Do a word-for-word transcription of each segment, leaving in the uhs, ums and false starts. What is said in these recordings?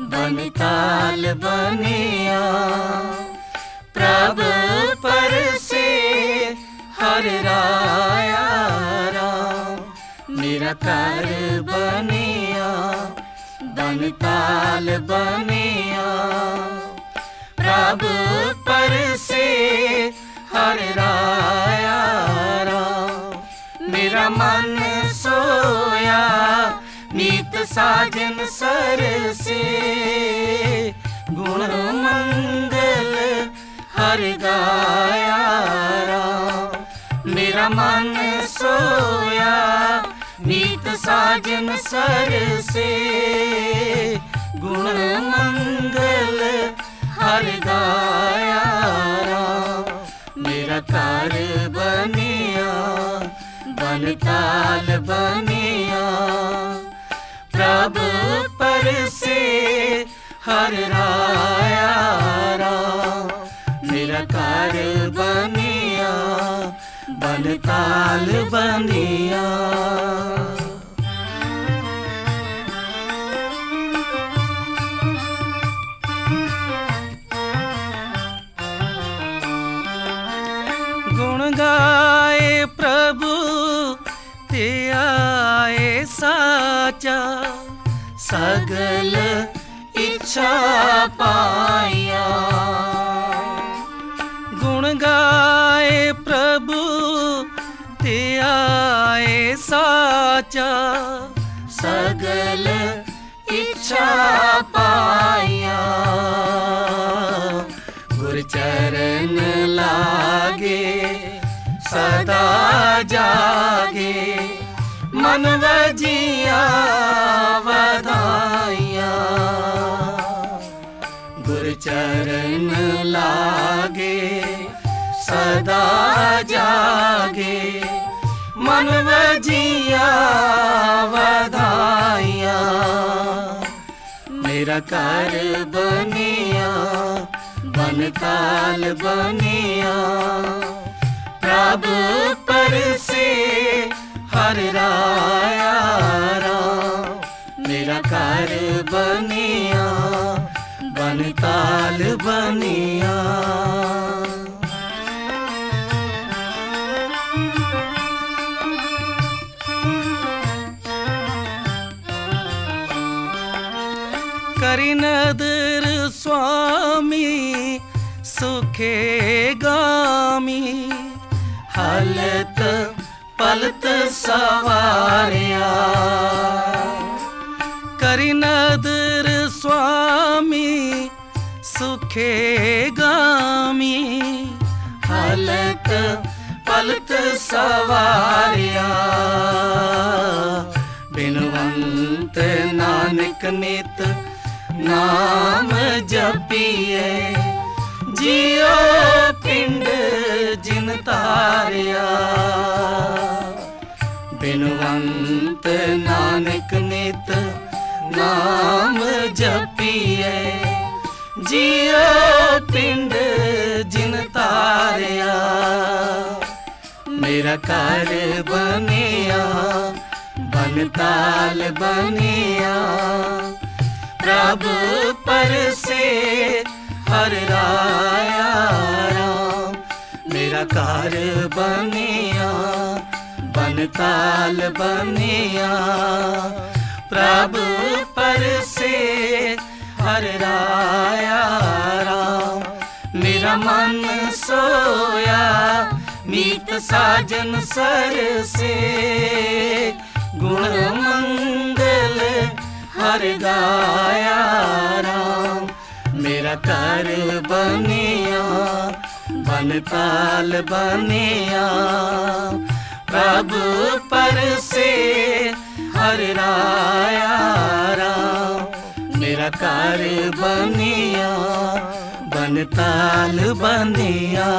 बनताल बनिया। प्रभु पर से हर राया राम निराकार बनिया। बनताल बनिया। प्रभु पर से हर राया राम मेरा मन सोया। नीत साजन सर से गुण मंगल हर गाया राम मेरा मन सोया। नीत साजन सर से गुण मंगल हर गाया राम मेरा कार बनिया। बनताल बनिया। प्रभु पर से हर राया राम निराकार बनिया। बनताल बनिया। गुण गाए प्रभु ते आए साचा। सगल इच्छा पाया। गुण गाए प्रभु ते आए साचा। सगल इच्छा पाया। गुर चरण लागे सदा जागे। मन वजिया वधाइया। गुर चरण लागे सदा जागे। मन वजिया वधाइया। मेरा कार बनिया। बनताल बनिया। प्रभु पर से हर राया राम मेरा कार बनिया। बनताल बनिया। करी नदर स्वामी सुखे गामी। हलत पलत सवारिया। करी नदर स्वामी सुखे गामी। हलत पलत सवारिया। बिनवंत नानक नित नाम जपिए। जियो पिंड जिन तारिया। बिनवंत नानक नित नाम जपिए। जियो पिंड जिन तारिया। मेरा कार बनिया। बनताल बनिया। प्रभु पर से हर राया राम मेरा कार बनिया। बनताल बनिया। प्रभु पर से हर राया राम मेरा मन सोया। मीत साजन सर से गुण मंगल हर गाया राम मेरा कार बनिया। बनताल बनिया। प्रभु पर से हर राया राम मेरा कार बनिया। बनताल बनिया।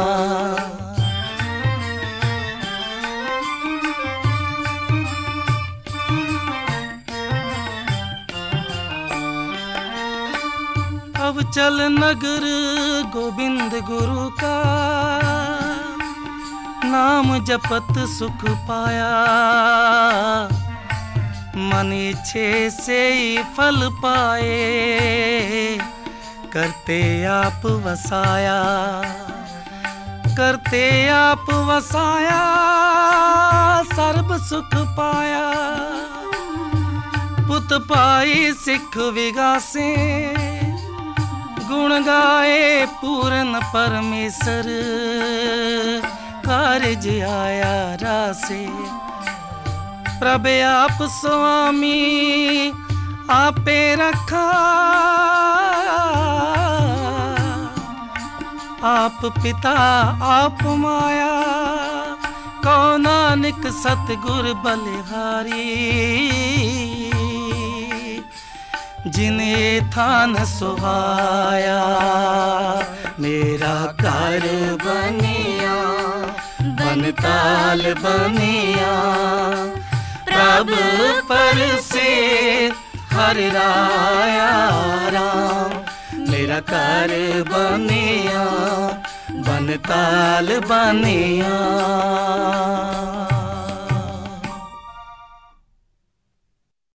अब चल नगर गोविंद गुरु का। नाम जपत सुख पाया। मन इच्छे से ही फल पाए, करते आप वसाया, करते आप वसाया, सर्ब सुख पाया। पुत पाई सिख विगासे, गुण गाए पूर्ण परमेश्वर, कारज आया रासे। प्रभ आप स्वामी आपे रखा, आप पिता आप माया, कौ नानक सतगुर बलिहारी। जिन्हें थान सुहाया, मेरा घर बनिया, बनताल बनिया। प्रभु पर से हर राया राम, मेरा घर बनिया, बनताल बनिया।